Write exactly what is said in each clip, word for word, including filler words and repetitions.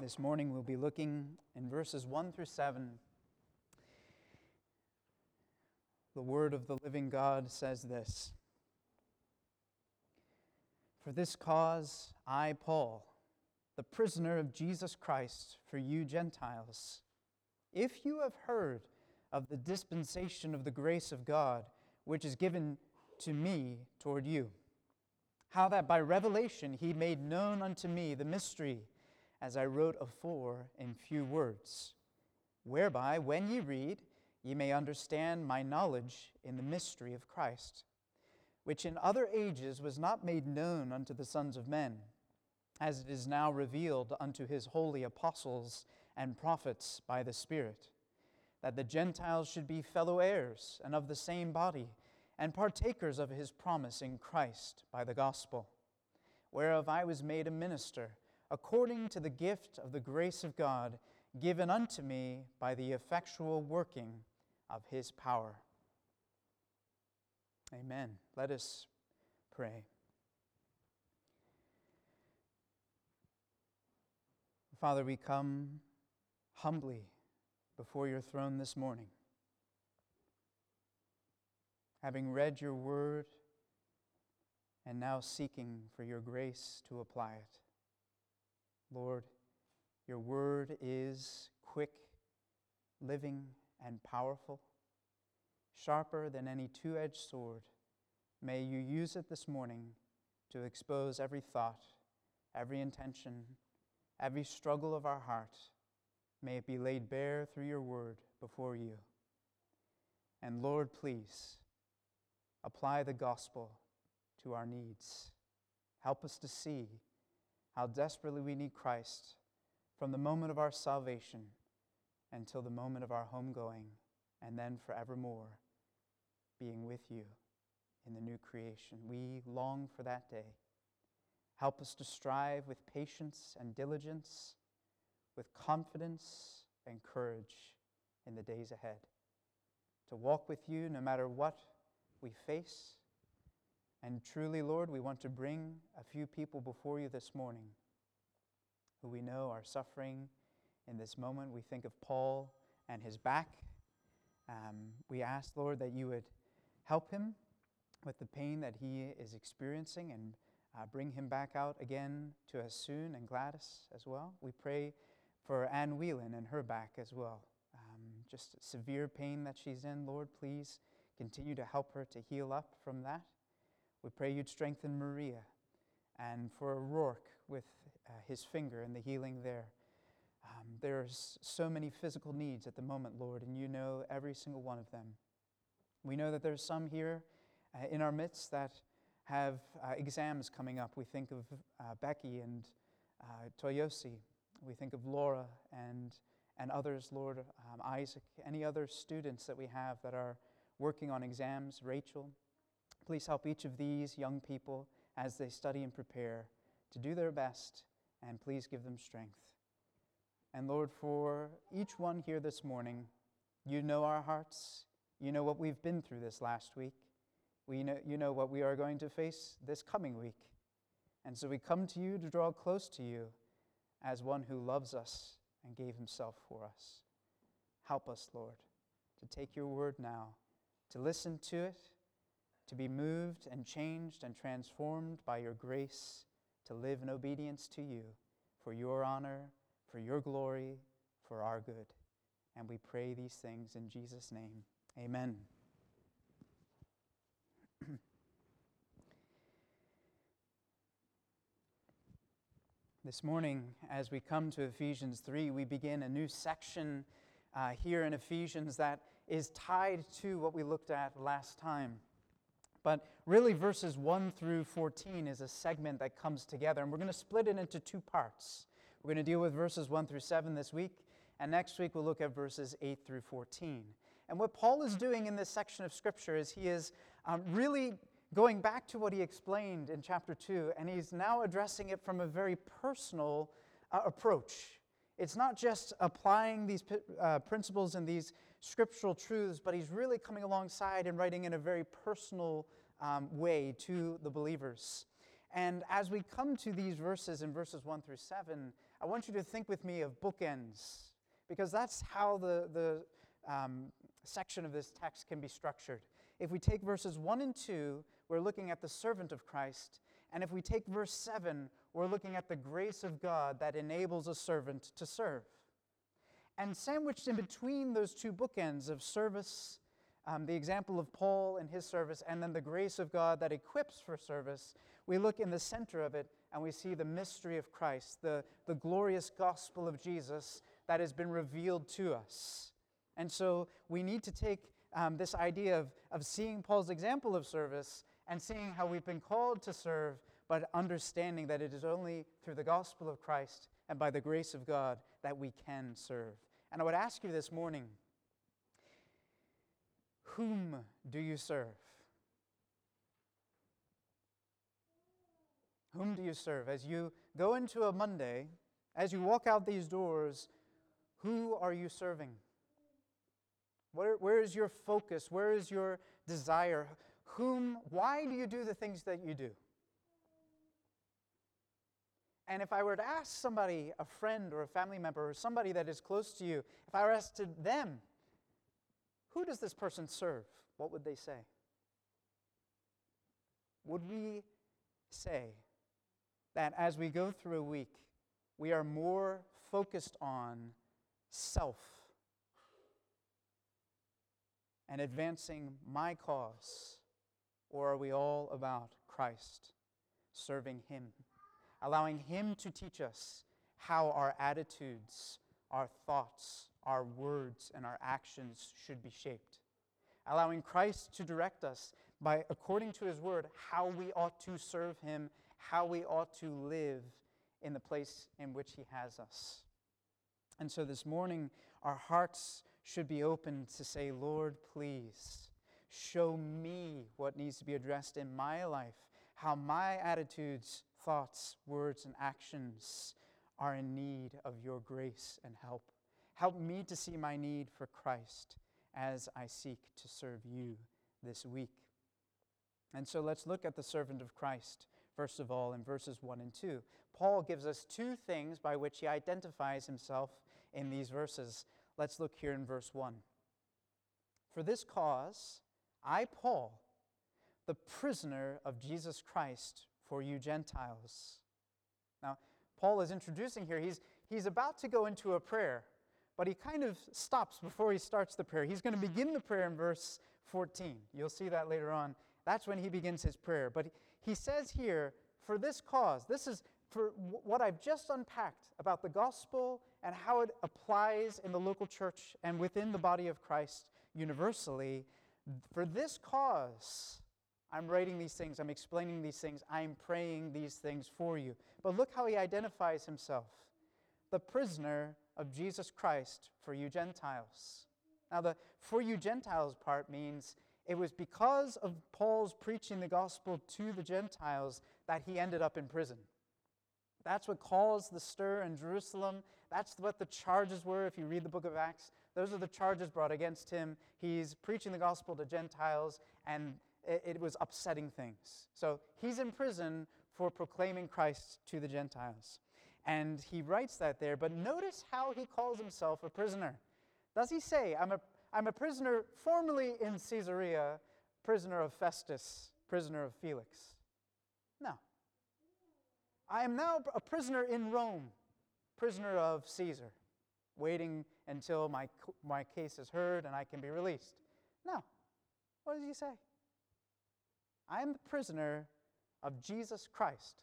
This morning we'll be looking in verses one through seven. The word of the living God says this: "For this cause I, Paul, the prisoner of Jesus Christ for you Gentiles, if you have heard of the dispensation of the grace of God, which is given to me toward you, how that by revelation he made known unto me the mystery, as I wrote afore in few words, whereby, when ye read, ye may understand my knowledge in the mystery of Christ, which in other ages was not made known unto the sons of men, as it is now revealed unto his holy apostles and prophets by the Spirit, that the Gentiles should be fellow heirs and of the same body, and partakers of his promise in Christ by the gospel, whereof I was made a minister, according to the gift of the grace of God given unto me by the effectual working of his power." Amen. Let us pray. Father, we come humbly before your throne this morning, having read your word and now seeking for your grace to apply it. Lord, your word is quick, living, and powerful, sharper than any two-edged sword. May you use it this morning to expose every thought, every intention, every struggle of our heart. May it be laid bare through your word before you. And Lord, please apply the gospel to our needs. Help us to see how desperately we need Christ from the moment of our salvation until the moment of our homegoing, and then forevermore being with you in the new creation. We long for that day. Help us to strive with patience and diligence, with confidence and courage in the days ahead, to walk with you no matter what we face. And truly, Lord, we want to bring a few people before you this morning who we know are suffering in this moment. We think of Paul and his back. Um, we ask, Lord, that you would help him with the pain that he is experiencing and uh, bring him back out again to us soon, and Gladys as well. We pray for Ann Whelan and her back as well. Um, just severe pain that she's in. Lord, please continue to help her to heal up from that. We pray you'd strengthen Maria, and for Rourke with uh, his finger and the healing there. Um, there's so many physical needs at the moment, Lord, and you know every single one of them. We know that there's some here uh, in our midst that have uh, exams coming up. We think of uh, Becky and uh, Toyosi. We think of Laura and, and others, Lord, um, Isaac, any other students that we have that are working on exams, Rachel. Please help each of these young people as they study and prepare to do their best, and please give them strength. And Lord, for each one here this morning, you know our hearts. You know what we've been through this last week. We know, you know what we are going to face this coming week. And so we come to you to draw close to you as one who loves us and gave himself for us. Help us, Lord, to take your word now, to listen to it, to be moved and changed and transformed by your grace, to live in obedience to you, for your honor, for your glory, for our good. And we pray these things in Jesus' name. Amen. This morning, as we come to Ephesians three, we begin a new section uh, here in Ephesians that is tied to what we looked at last time. But really, verses one through fourteen is a segment that comes together, and we're going to split it into two parts. We're going to deal with verses one through seven this week, and next week we'll look at verses eight through fourteen. And what Paul is doing in this section of Scripture is he is um, really going back to what he explained in chapter two, and he's now addressing it from a very personal uh, approach. It's not just applying these uh, principles and these scriptural truths, but he's really coming alongside and writing in a very personal um, way to the believers. And as we come to these verses in verses one through seven, I want you to think with me of bookends, because that's how the, the um, section of this text can be structured. If we take verses one and two, we're looking at the servant of Christ. And if we take verse seven, we're looking at the grace of God that enables a servant to serve. And sandwiched in between those two bookends of service, um, the example of Paul and his service, and then the grace of God that equips for service, we look in the center of it and we see the mystery of Christ, the, the glorious gospel of Jesus that has been revealed to us. And so we need to take um, this idea of, of seeing Paul's example of service and seeing how we've been called to serve, but understanding that it is only through the gospel of Christ and by the grace of God that we can serve. And I would ask you this morning, whom do you serve? Whom do you serve? As you go into a Monday, as you walk out these doors, who are you serving? Where, where is your focus? Where is your desire? Whom, why do you do the things that you do? And if I were to ask somebody, a friend or a family member or somebody that is close to you, if I were asked to them, who does this person serve? What would they say? Would we say that as we go through a week, we are more focused on self and advancing my cause? Or are we all about Christ, serving Him, allowing Him to teach us how our attitudes, our thoughts, our words, and our actions should be shaped, allowing Christ to direct us by, according to His word, how we ought to serve Him, how we ought to live in the place in which He has us. And so this morning, our hearts should be open to say, Lord, please, show me what needs to be addressed in my life, how my attitudes, thoughts, words, and actions are in need of your grace and help. Help me to see my need for Christ as I seek to serve you this week. And so let's look at the servant of Christ, first of all, in verses one and two. Paul gives us two things by which he identifies himself in these verses. Let's look here in verse one. For this cause, I, Paul, the prisoner of Jesus Christ for you Gentiles. Now, Paul is introducing here, he's, he's about to go into a prayer, but he kind of stops before he starts the prayer. He's going to begin the prayer in verse fourteen. You'll see that later on. That's when he begins his prayer. But he says here, for this cause, this is for what I've just unpacked about the gospel and how it applies in the local church and within the body of Christ universally. For this cause, I'm writing these things, I'm explaining these things, I'm praying these things for you. But look how he identifies himself. The prisoner of Jesus Christ for you Gentiles. Now the for you Gentiles part means it was because of Paul's preaching the gospel to the Gentiles that he ended up in prison. That's what caused the stir in Jerusalem. That's what the charges were if you read the book of Acts. Those are the charges brought against him. He's preaching the gospel to Gentiles, and it, it was upsetting things. So he's in prison for proclaiming Christ to the Gentiles. And he writes that there, but notice how he calls himself a prisoner. Does he say, I'm a, I'm a prisoner formerly in Caesarea, prisoner of Festus, prisoner of Felix? No. I am now a prisoner in Rome, prisoner of Caesar, waiting until my, my case is heard and I can be released. No. What does he say? I am the prisoner of Jesus Christ.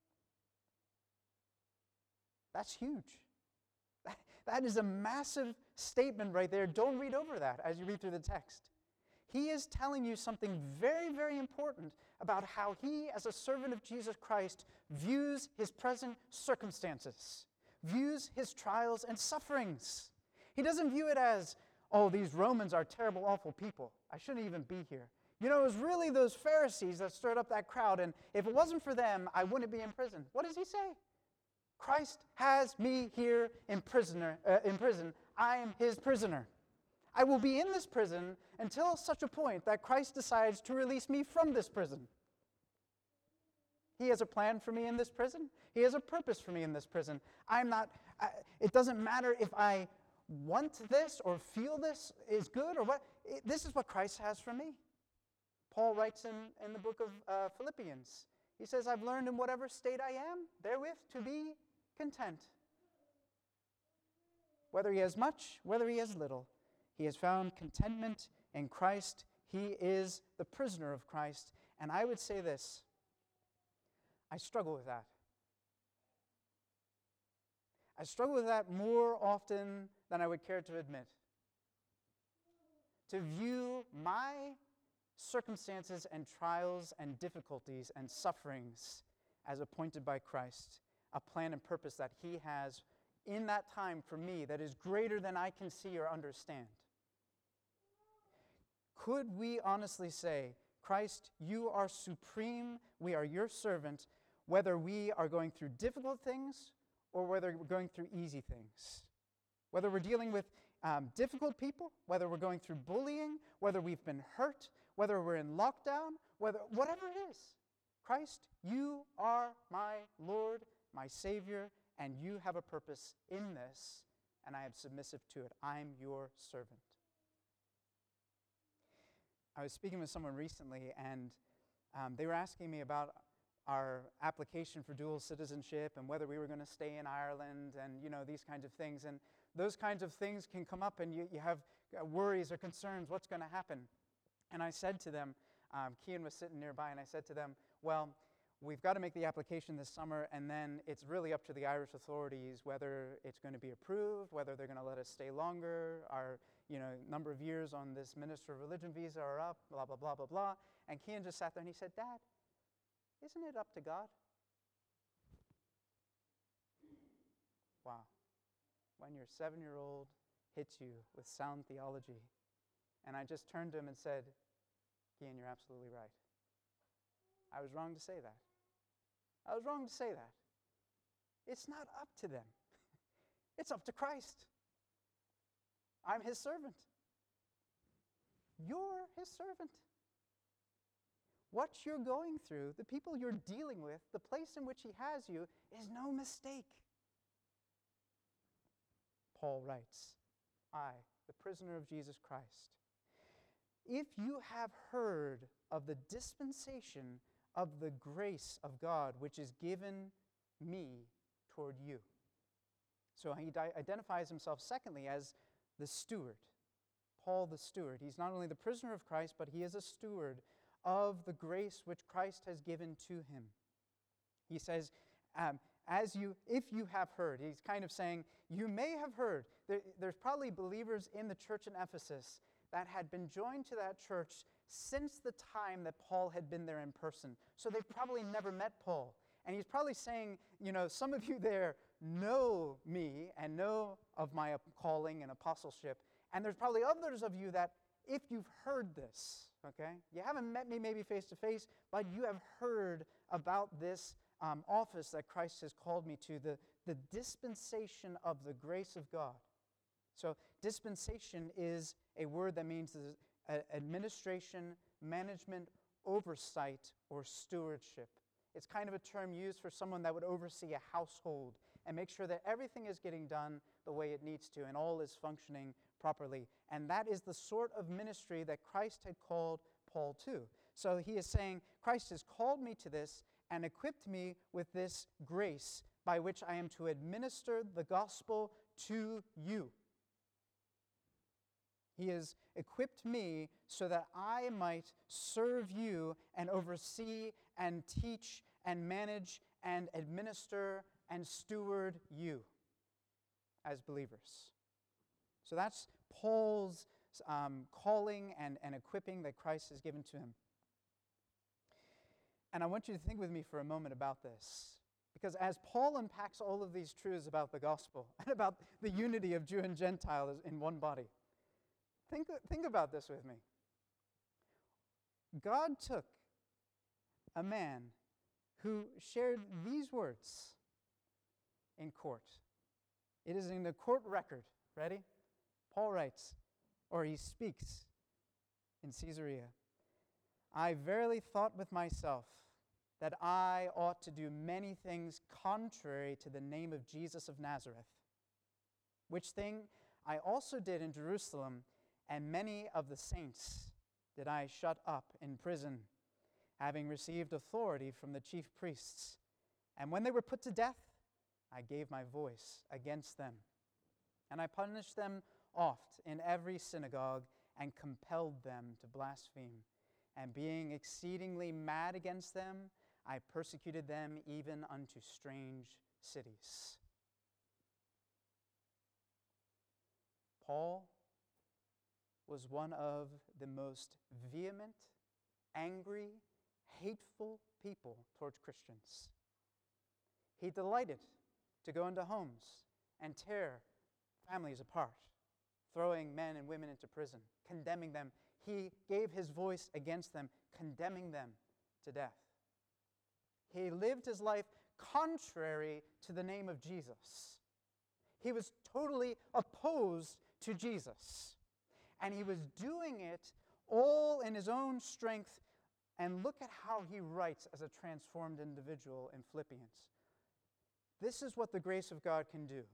That's huge. That, that is a massive statement right there. Don't read over that as you read through the text. He is telling you something very, very important about how he, as a servant of Jesus Christ, views his present circumstances, views his trials and sufferings. He doesn't view it as, oh, these Romans are terrible, awful people. I shouldn't even be here. You know, it was really those Pharisees that stirred up that crowd, and if it wasn't for them, I wouldn't be in prison. What does he say? Christ has me here in, prisoner, uh, in prison. I am his prisoner. I will be in this prison until such a point that Christ decides to release me from this prison. He has a plan for me in this prison. He has a purpose for me in this prison. I'm not, I, it doesn't matter if I want this or feel this is good or what. It, this is what Christ has for me. Paul writes in, in the book of uh, Philippians. He says, I've learned in whatever state I am, therewith to be content. Whether he has much, whether he has little, he has found contentment in Christ. He is the prisoner of Christ. And I would say this, I struggle with that. I struggle with that more often than I would care to admit. To view my circumstances and trials and difficulties and sufferings as appointed by Christ, a plan and purpose that he has in that time for me that is greater than I can see or understand. Could we honestly say, Christ, you are supreme, we are your servant, whether we are going through difficult things or whether we're going through easy things? Whether we're dealing with um, difficult people, whether we're going through bullying, whether we've been hurt, whether we're in lockdown, whether whatever it is. Christ, you are my Lord, my Savior, and you have a purpose in this, and I am submissive to it. I'm your servant. I was speaking with someone recently, and um, they were asking me about our application for dual citizenship and whether we were going to stay in Ireland and, you know, these kinds of things. And those kinds of things can come up, and you, you have worries or concerns, what's going to happen? And I said to them, um, Kian was sitting nearby, and I said to them, well, we've got to make the application this summer, and then it's really up to the Irish authorities whether it's going to be approved, whether they're going to let us stay longer, our you know, number of years on this Minister of Religion visa are up, blah, blah, blah, blah, blah. And Kian just sat there and he said, Dad, isn't it up to God? Wow. When your seven-year-old hits you with sound theology. And I just turned to him and said, Kian, you're absolutely right. I was wrong to say that. I was wrong to say that. It's not up to them. It's up to Christ. I'm his servant. You're his servant. What you're going through, the people you're dealing with, the place in which he has you, is no mistake. Paul writes, I, the prisoner of Jesus Christ, if you have heard of the dispensation of the grace of God which is given me toward you. So he di- identifies himself, secondly, as the steward. Paul the steward. He's not only the prisoner of Christ, but he is a steward of the grace which Christ has given to him. He says, um, as you, if you have heard, he's kind of saying, you may have heard. There, there's probably believers in the church in Ephesus that had been joined to that church since the time that Paul had been there in person. So they've probably never met Paul. And he's probably saying, you know, some of you there know me and know of my calling and apostleship. And there's probably others of you that, if you've heard this, okay, you haven't met me maybe face to face, but you have heard about this um, office that Christ has called me to, the, the dispensation of the grace of God. So dispensation is a word that means administration, management, oversight, or stewardship. It's kind of a term used for someone that would oversee a household and make sure that everything is getting done the way it needs to and all is functioning properly. And that is the sort of ministry that Christ had called Paul to. So he is saying, Christ has called me to this and equipped me with this grace by which I am to administer the gospel to you. He has equipped me so that I might serve you and oversee and teach and manage and administer and steward you as believers. So that's Paul's um, calling and, and equipping that Christ has given to him. And I want you to think with me for a moment about this. Because as Paul unpacks all of these truths about the gospel and about the unity of Jew and Gentile in one body, think, think about this with me. God took a man who shared these words in court. It is in the court record. Ready? Paul writes, or he speaks in Caesarea, I verily thought with myself, that I ought to do many things contrary to the name of Jesus of Nazareth, which thing I also did in Jerusalem, and many of the saints did I shut up in prison, having received authority from the chief priests. And when they were put to death, I gave my voice against them. And I punished them oft in every synagogue, and compelled them to blaspheme. And being exceedingly mad against them, I persecuted them even unto strange cities. Paul was one of the most vehement, angry, hateful people towards Christians. He delighted to go into homes and tear families apart, throwing men and women into prison, condemning them. He gave his voice against them, condemning them to death. He lived his life contrary to the name of Jesus. He was totally opposed to Jesus. And he was doing it all in his own strength. And look at how he writes as a transformed individual in Philippians. This is what the grace of God can do.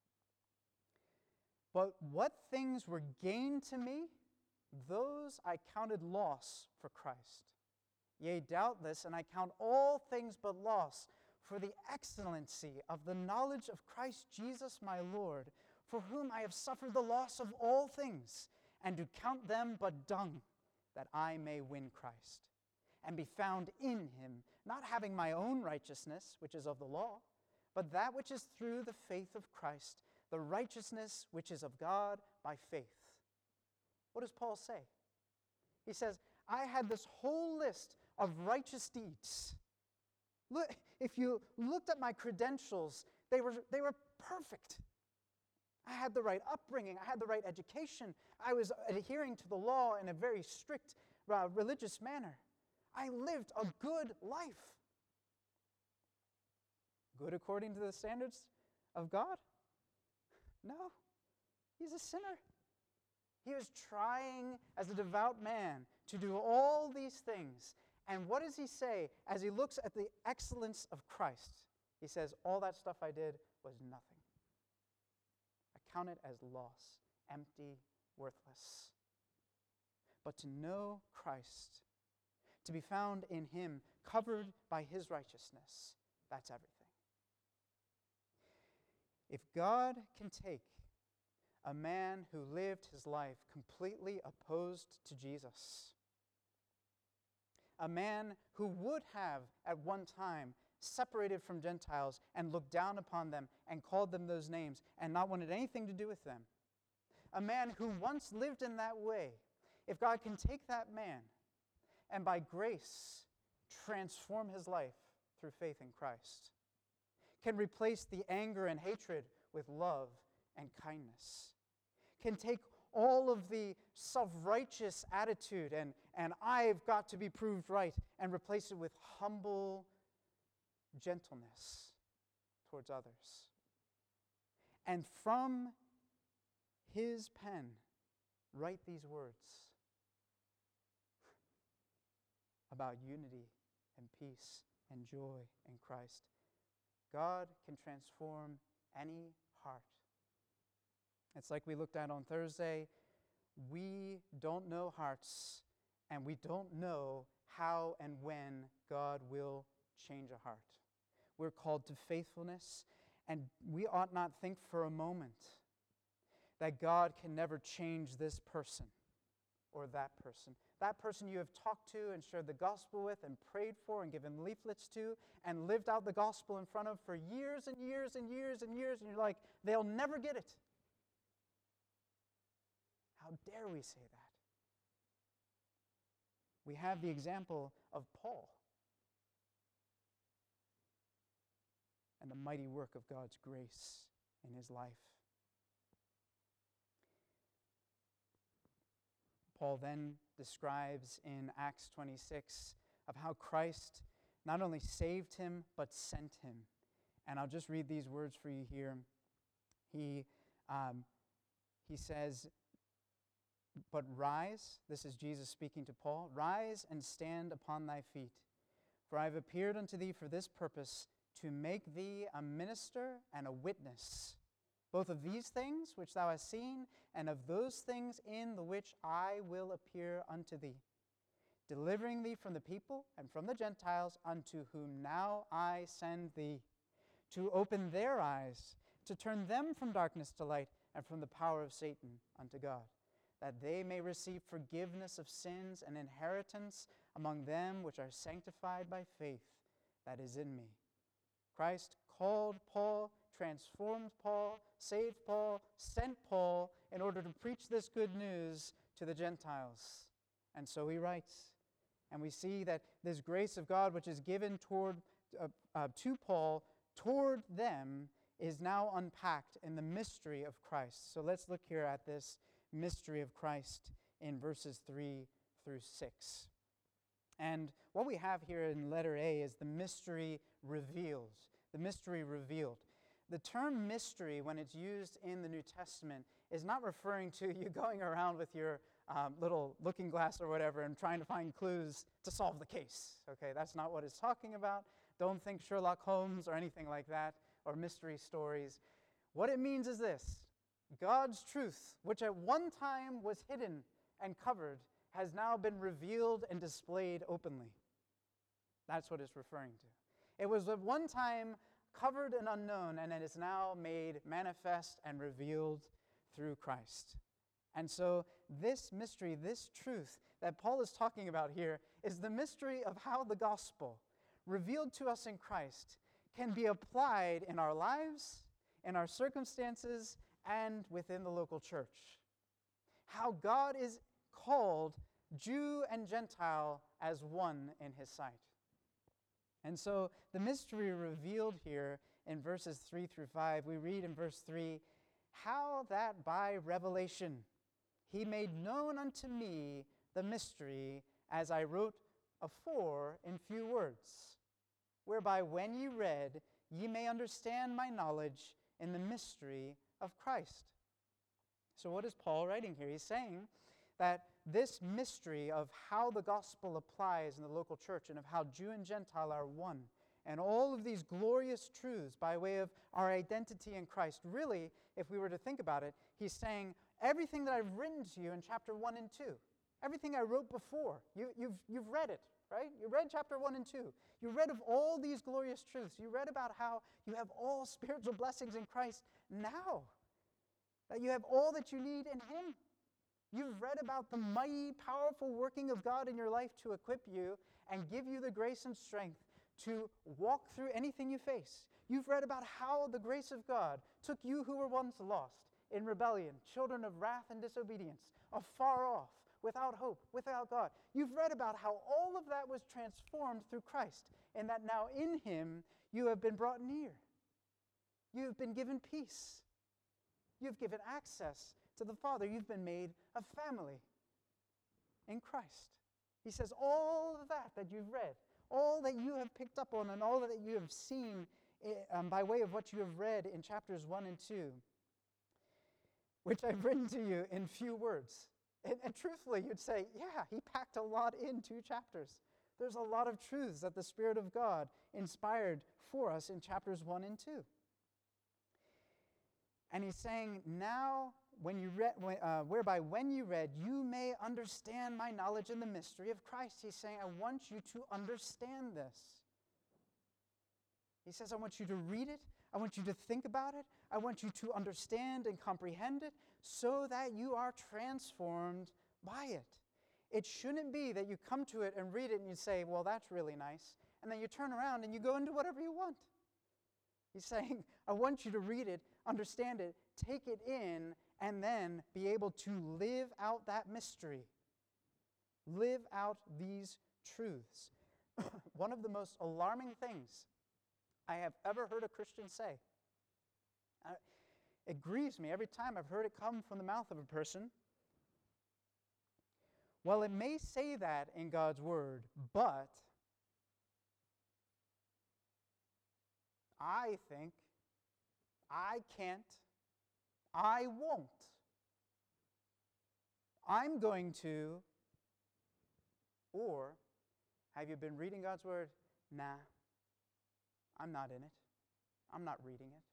But what things were gain to me, those I counted loss for Christ. Yea, doubtless, and I count all things but loss for the excellency of the knowledge of Christ Jesus my Lord, for whom I have suffered the loss of all things, and do count them but dung, that I may win Christ, and be found in him, not having my own righteousness, which is of the law, but that which is through the faith of Christ, the righteousness which is of God by faith. What does Paul say? He says, I had this whole list of righteous deeds. Look, if you looked at my credentials, they were, they were perfect. I had the right upbringing. I had the right education. I was adhering to the law in a very strict uh, religious manner. I lived a good life. Good according to the standards of God? No. He's a sinner. He was trying as a devout man to do all these things. And what does he say as he looks at the excellence of Christ? He says, all that stuff I did was nothing. I count it as loss, empty, worthless. But to know Christ, to be found in him, covered by his righteousness, that's everything. If God can take a man who lived his life completely opposed to Jesus, a man who would have at one time separated from Gentiles and looked down upon them and called them those names and not wanted anything to do with them, a man who once lived in that way, if God can take that man and by grace transform his life through faith in Christ, can replace the anger and hatred with love and kindness, can take all of the self-righteous attitude and, and I've got to be proved right and replace it with humble gentleness towards others. And from his pen, write these words about unity and peace and joy in Christ. God can transform any heart. It's like we looked at on Thursday. We don't know hearts, and we don't know how and when God will change a heart. We're called to faithfulness, and we ought not think for a moment that God can never change this person or that person. That person you have talked to and shared the gospel with and prayed for and given leaflets to and lived out the gospel in front of for years and years and years and years, and you're like, they'll never get it. How dare we say that? We have the example of Paul and the mighty work of God's grace in his life. Paul then describes in Acts twenty-six of how Christ not only saved him, but sent him. And I'll just read these words for you here. He, um, he says, but rise, this is Jesus speaking to Paul, rise and stand upon thy feet, For I have appeared unto thee for this purpose, to make thee a minister and a witness, both of these things which thou hast seen, and of those things in the which I will appear unto thee, delivering thee from the people and from the Gentiles, unto whom now I send thee, to open their eyes, to turn them from darkness to light, and from the power of Satan unto God, that they may receive forgiveness of sins and inheritance among them which are sanctified by faith that is in me. Christ called Paul, transformed Paul, saved Paul, sent Paul in order to preach this good news to the Gentiles. And so he writes. And we see that this grace of God, which is given toward uh, uh, to Paul, toward them, is now unpacked in the mystery of Christ. So let's look here at this mystery of Christ in verses three through six. And what we have here in letter A is the mystery revealed. The mystery revealed. The term mystery, when it's used in the New Testament, is not referring to you going around with your um, little looking glass or whatever and trying to find clues to solve the case. Okay, that's not what it's talking about. Don't think Sherlock Holmes or anything like that, or mystery stories. What it means is this: God's truth, which at one time was hidden and covered, has now been revealed and displayed openly. That's what it's referring to. It was at one time covered and unknown, and it is now made manifest and revealed through Christ. And so this mystery, this truth that Paul is talking about here, is the mystery of how the gospel, revealed to us in Christ, can be applied in our lives, in our circumstances, and within the local church. How God is called Jew and Gentile as one in his sight. And so the mystery revealed here in verses three through five, we read in verse three, how that by revelation he made known unto me the mystery, as I wrote afore in few words, whereby when ye read, ye may understand my knowledge in the mystery of Christ. So what is Paul writing here? He's saying that this mystery of how the gospel applies in the local church and of how Jew and Gentile are one, and all of these glorious truths by way of our identity in Christ, really, if we were to think about it, he's saying everything that I've written to you in chapter one and two, everything I wrote before, you, you've, you've read it, right? You read chapter one and two. You read of all these glorious truths. You read about how you have all spiritual blessings in Christ now, that you have all that you need in him. You've read about the mighty, powerful working of God in your life to equip you and give you the grace and strength to walk through anything you face. You've read about how the grace of God took you who were once lost, in rebellion, children of wrath and disobedience, afar off, without hope, without God. You've read about how all of that was transformed through Christ, and that now in him you have been brought near. You have been given peace. You've given access to the Father. You've been made a family in Christ. He says all of that that you've read, all that you have picked up on, and all that you have seen um, by way of what you have read in chapters one and two, which I've written to you in few words. And, and truthfully, you'd say, yeah, he packed a lot in two chapters. There's a lot of truths that the Spirit of God inspired for us in chapters one and two. And he's saying, now, when you read, uh, whereby when you read, you may understand my knowledge in the mystery of Christ. He's saying, I want you to understand this. He says, I want you to read it. I want you to think about it. I want you to understand and comprehend it so that you are transformed by it. It shouldn't be that you come to it and read it and you say, well, that's really nice. And then you turn around and you go into whatever you want. He's saying, I want you to read it, understand it, take it in, and then be able to live out that mystery. Live out these truths. One of the most alarming things I have ever heard a Christian say. Uh, it grieves me every time I've heard it come from the mouth of a person. Well, it may say that in God's word, but I think, I can't, I won't. I'm going to, or have you been reading God's word? Nah, I'm not in it. I'm not reading it.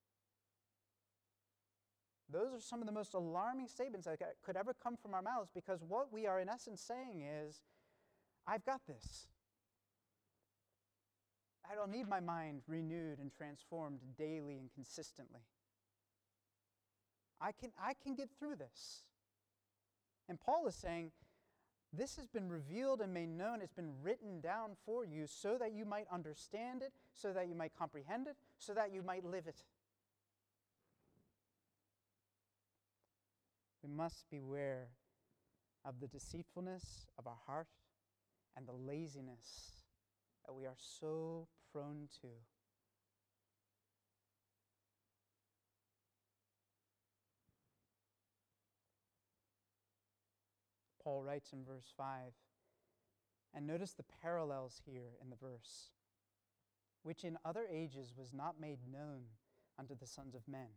Those are some of the most alarming statements that could ever come from our mouths, because what we are in essence saying is, I've got this. I don't need my mind renewed and transformed daily and consistently. I can, I can get through this. And Paul is saying, this has been revealed and made known. It's been written down for you so that you might understand it, so that you might comprehend it, so that you might live it. We must beware of the deceitfulness of our heart and the laziness that we are so prone to. Paul writes in verse five, and notice the parallels here in the verse, which in other ages was not made known unto the sons of men,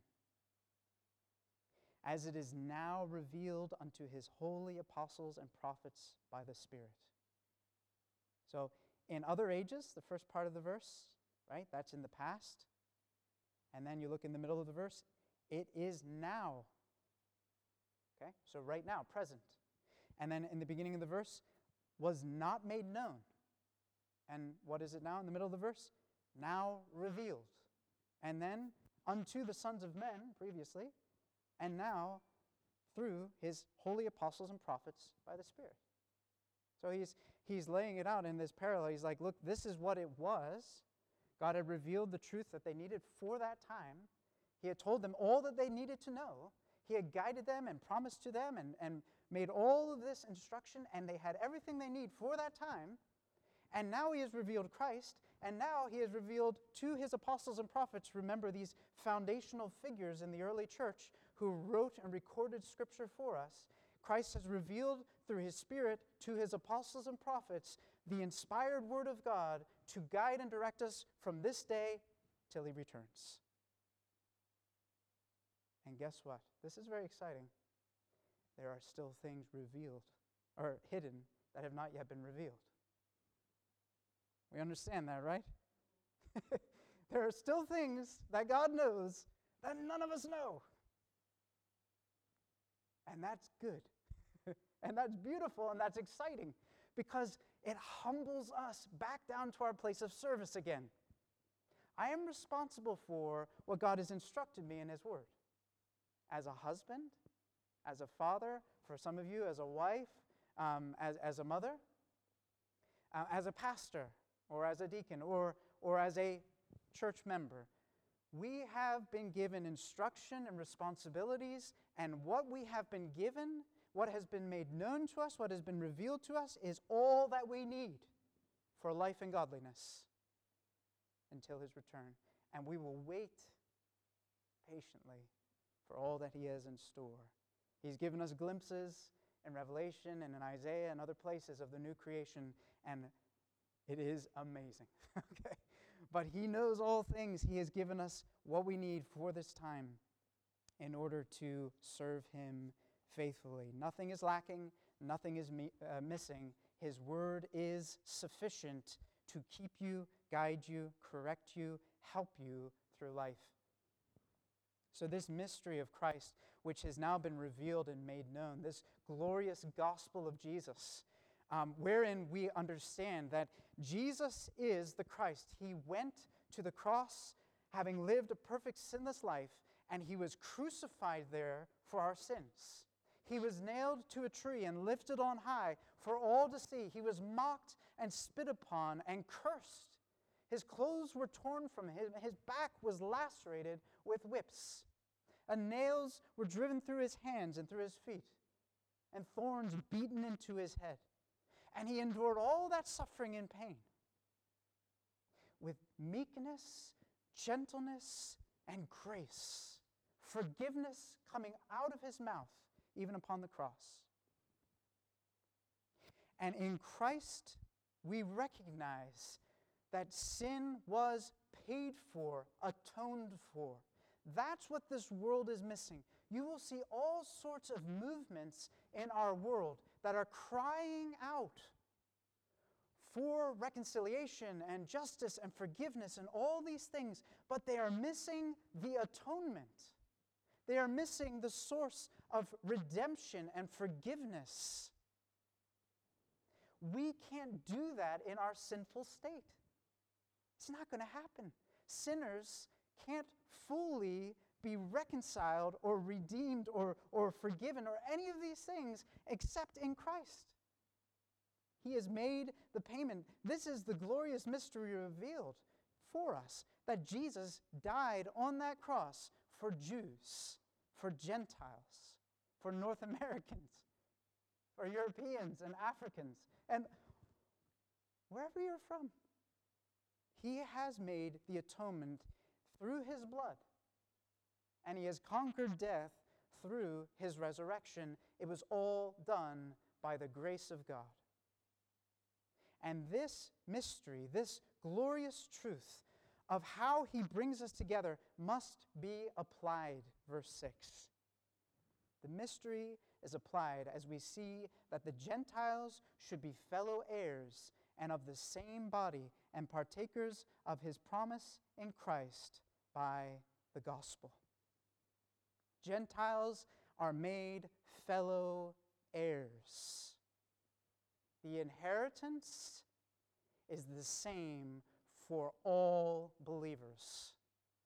as it is now revealed unto his holy apostles and prophets by the Spirit. So, in other ages, the first part of the verse, right, that's in the past. And then you look in the middle of the verse, it is now. Okay, so right now, present. And then in the beginning of the verse, was not made known. And what is it now in the middle of the verse? Now revealed. And then unto the sons of men previously, and now through his holy apostles and prophets by the Spirit. So he's, he's laying it out in this parallel. He's like, look, this is what it was. God had revealed the truth that they needed for that time. He had told them all that they needed to know. He had guided them and promised to them and, and made all of this instruction, and they had everything they need for that time. And now he has revealed Christ, and now he has revealed to his apostles and prophets, remember these foundational figures in the early church who wrote and recorded Scripture for us. Christ has revealed through his Spirit to his apostles and prophets the inspired Word of God to guide and direct us from this day till he returns. And guess what? This is very exciting. There are still things revealed, or hidden, that have not yet been revealed. We understand that, right? There are still things that God knows that none of us know. And that's good. And that's beautiful, and that's exciting, because it humbles us back down to our place of service again. I am responsible for what God has instructed me in his word. As a husband, as a father, for some of you, as a wife, um, as, as a mother, uh, as a pastor, or as a deacon, or, or as a church member. We have been given instruction and responsibilities, and what we have been given, what has been made known to us, what has been revealed to us, is all that we need for life and godliness until his return. And we will wait patiently for all that he has in store. He's given us glimpses in Revelation and in Isaiah and other places of the new creation, and it is amazing. Okay? But he knows all things. He has given us what we need for this time in order to serve him faithfully. Nothing is lacking. Nothing is me- uh, missing. His word is sufficient to keep you, guide you, correct you, help you through life. So this mystery of Christ, which has now been revealed and made known, this glorious gospel of Jesus, um, wherein we understand that Jesus is the Christ. He went to the cross having lived a perfect sinless life, and he was crucified there for our sins. He was nailed to a tree and lifted on high for all to see. He was mocked and spit upon and cursed. His clothes were torn from him. His back was lacerated with whips. And nails were driven through his hands and through his feet, and thorns beaten into his head. And he endured all that suffering and pain with meekness, gentleness, and grace. Forgiveness coming out of his mouth, even upon the cross. And in Christ, we recognize that sin was paid for, atoned for. That's what this world is missing. You will see all sorts of movements in our world that are crying out for reconciliation and justice and forgiveness and all these things, but they are missing the atonement. They are missing the source of redemption and forgiveness. We can't do that in our sinful state. It's not going to happen. Sinners can't fully be reconciled or redeemed or, or forgiven or any of these things except in Christ. He has made the payment. This is the glorious mystery revealed for us, that Jesus died on that cross for Jews, for Gentiles, for North Americans, for Europeans and Africans, and wherever you're from. He has made the atonement through his blood, and he has conquered death through his resurrection. It was all done by the grace of God. And this mystery, this glorious truth of how he brings us together must be applied, verse six. The mystery is applied as we see that the Gentiles should be fellow heirs and of the same body and partakers of his promise in Christ by the gospel. Gentiles are made fellow heirs. The inheritance is the same for all believers.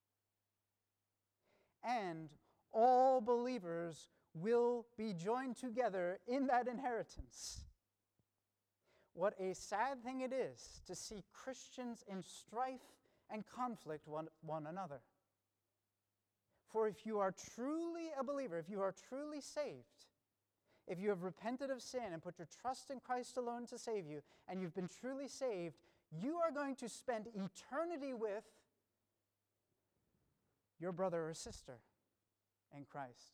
And all believers will be joined together in that inheritance. What a sad thing it is to see Christians in strife and conflict one, one another. For if you are truly a believer, if you are truly saved, if you have repented of sin and put your trust in Christ alone to save you, and you've been truly saved, you are going to spend eternity with your brother or sister in Christ.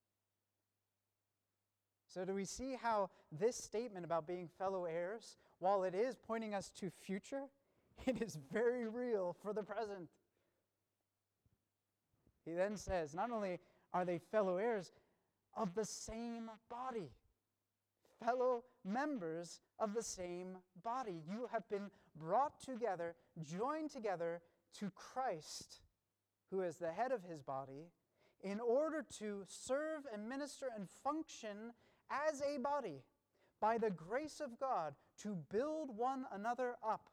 So do we see how this statement about being fellow heirs, while it is pointing us to future, it is very real for the present. He then says, not only are they fellow heirs, of the same body, fellow members of the same body. You have been brought together, joined together to Christ, who is the head of his body, in order to serve and minister and function as a body by the grace of God to build one another up.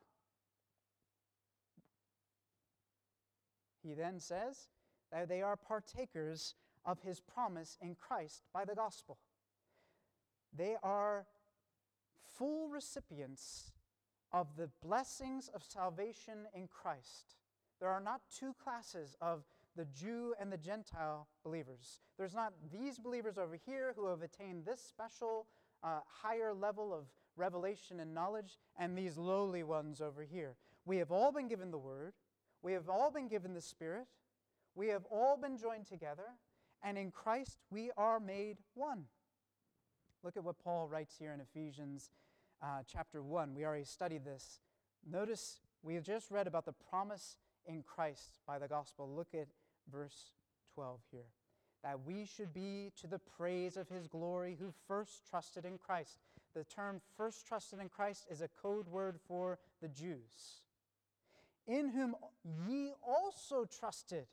He then says that they are partakers of his promise in Christ by the gospel. They are full recipients of the blessings of salvation in Christ. There are not two classes of the Jew and the Gentile believers. There's not these believers over here who have attained this special uh, higher level of revelation and knowledge, and these lowly ones over here. We have all been given the Word. We have all been given the Spirit. We have all been joined together. And in Christ, we are made one. Look at what Paul writes here in Ephesians uh, chapter one. We already studied this. Notice we have just read about the promise in Christ by the gospel. Look at verse twelve here. That we should be to the praise of his glory who first trusted in Christ. The term first trusted in Christ is a code word for the Jews. In whom ye also trusted.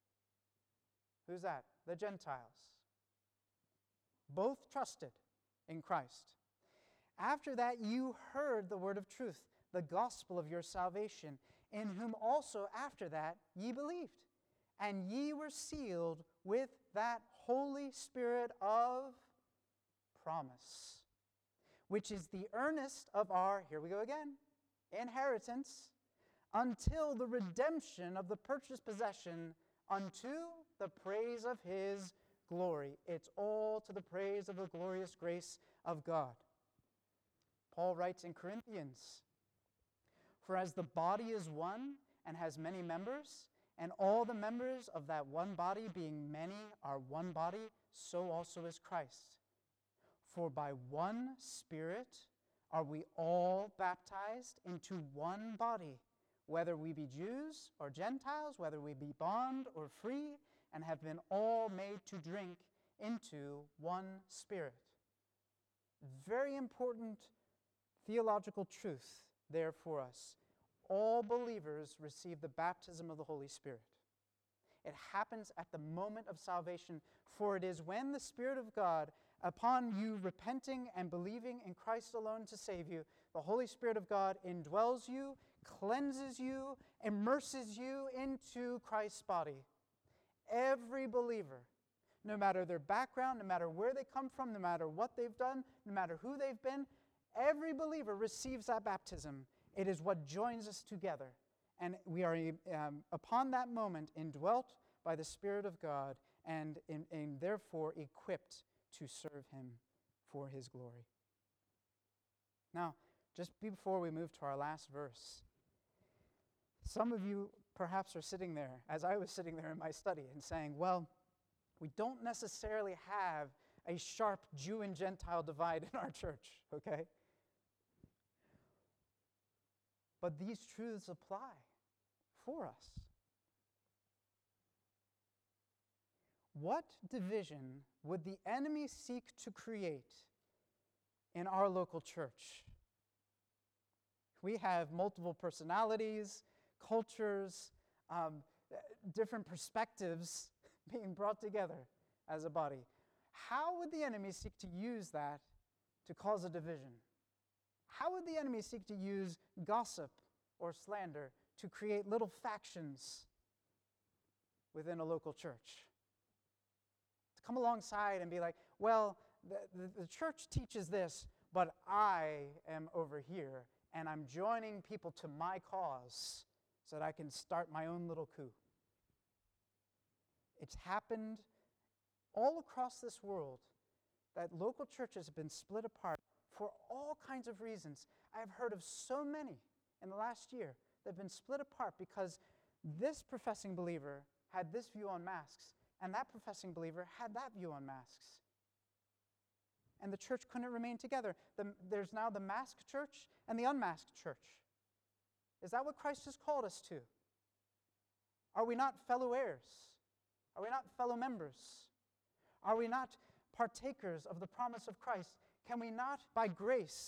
Who's that? The Gentiles. Both trusted in Christ. After that you heard the word of truth, the gospel of your salvation, in whom also after that ye believed. And ye were sealed with that Holy Spirit of promise, which is the earnest of our, here we go again, inheritance, until the redemption of the purchased possession unto the praise of his glory. It's all to the praise of the glorious grace of God. Paul writes in Corinthians, for as the body is one and has many members, and all the members of that one body, being many, are one body, so also is Christ. For by one Spirit are we all baptized into one body, whether we be Jews or Gentiles, whether we be bond or free, and have been all made to drink into one Spirit. Very important theological truth there for us. All believers receive the baptism of the Holy Spirit. It happens at the moment of salvation, for it is when the Spirit of God, upon you repenting and believing in Christ alone to save you, the Holy Spirit of God indwells you, cleanses you, immerses you into Christ's body. Every believer, no matter their background, no matter where they come from, no matter what they've done, no matter who they've been, every believer receives that baptism. It is what joins us together. And we are, um, upon that moment, indwelt by the Spirit of God and, in, and therefore equipped to serve Him for His glory. Now, just before we move to our last verse, some of you perhaps are sitting there, as I was sitting there in my study, and saying, well, we don't necessarily have a sharp Jew and Gentile divide in our church, okay? But these truths apply for us. What division would the enemy seek to create in our local church? We have multiple personalities, cultures, um, different perspectives being brought together as a body. How would the enemy seek to use that to cause a division? How would the enemy seek to use gossip or slander to create little factions within a local church? To come alongside and be like, well, the, the, the church teaches this, but I am over here, and I'm joining people to my cause so that I can start my own little coup. It's happened all across this world that local churches have been split apart for all kinds of reasons. I have heard of so many in the last year that have been split apart because this professing believer had this view on masks, and that professing believer had that view on masks. And the church couldn't remain together. The, there's now the masked church and the unmasked church. Is that what Christ has called us to? Are we not fellow heirs? Are we not fellow members? Are we not partakers of the promise of Christ? Can we not, by grace,